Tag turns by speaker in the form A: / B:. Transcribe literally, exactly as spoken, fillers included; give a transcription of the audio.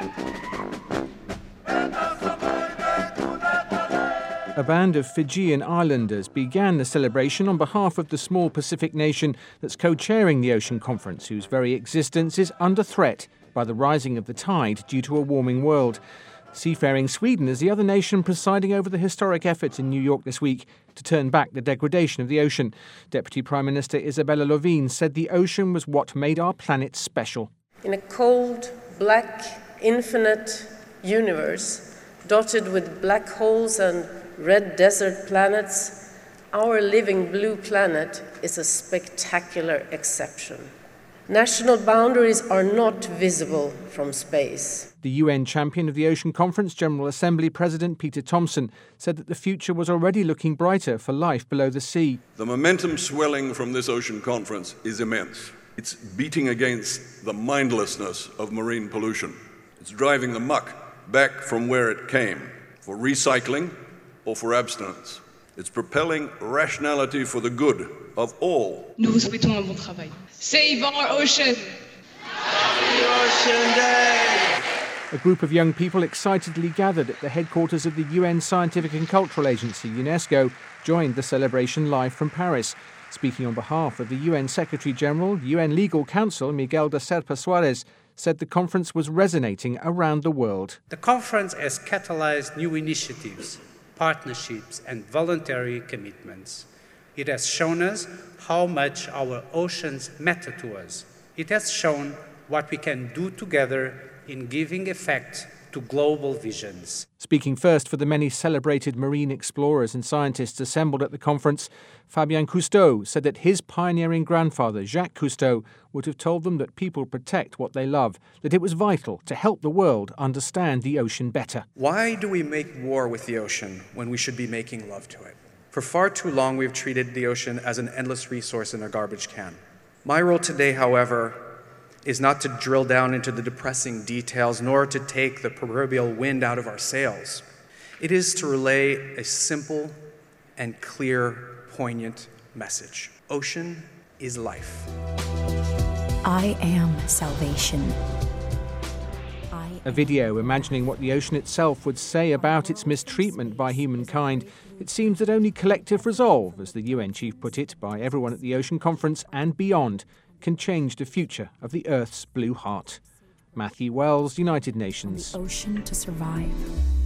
A: A band of Fijian islanders began the celebration on behalf of the small Pacific nation that's co-chairing the Ocean Conference, whose very existence is under threat by the rising of the tide due to a warming world. Seafaring Sweden is the other nation presiding over the historic effort in New York this week to turn back the degradation of the ocean. Deputy Prime Minister Isabella Lövin said the ocean was what made our planet special.
B: In a cold, black, infinite universe, dotted with black holes and red desert planets, our living blue planet is a spectacular exception. National boundaries are not visible from space.
A: The U N champion of the Ocean Conference, General Assembly President Peter Thomson, said that the future was already looking brighter for life below the sea.
C: The momentum swelling from this Ocean Conference is immense. It's beating against the mindlessness of marine pollution. It's driving the muck back from where it came, for recycling or for abstinence. It's propelling rationality for the good of all.
D: Nous vous souhaitons un bon travail. Save our ocean!
C: Happy Ocean Day!
A: A group of young people excitedly gathered at the headquarters of the U N Scientific and Cultural Agency, UNESCO, joined the celebration live from Paris. Speaking on behalf of the U N Secretary-General, U N Legal Counsel Miguel de Serpa Suarez said the conference was resonating around the world.
E: The conference has catalyzed new initiatives, partnerships and voluntary commitments. It has shown us how much our oceans matter to us. It has shown what we can do together in giving effect to global visions.
A: Speaking first for the many celebrated marine explorers and scientists assembled at the conference, Fabien Cousteau said that his pioneering grandfather, Jacques Cousteau, would have told them that people protect what they love, that it was vital to help the world understand the ocean better.
F: Why do we make war with the ocean when we should be making love to it? For far too long, we've treated the ocean as an endless resource in a garbage can. My role today, however, is not to drill down into the depressing details, nor to take the proverbial wind out of our sails. It is to relay a simple and clear, poignant message. Ocean is life.
G: I am salvation.
A: A video imagining what the ocean itself would say about its mistreatment by humankind. It seems that only collective resolve, as the U N chief put it, by everyone at the Ocean Conference and beyond, can change the future of the Earth's blue heart. Matthew Wells, United Nations.
G: For the ocean to survive.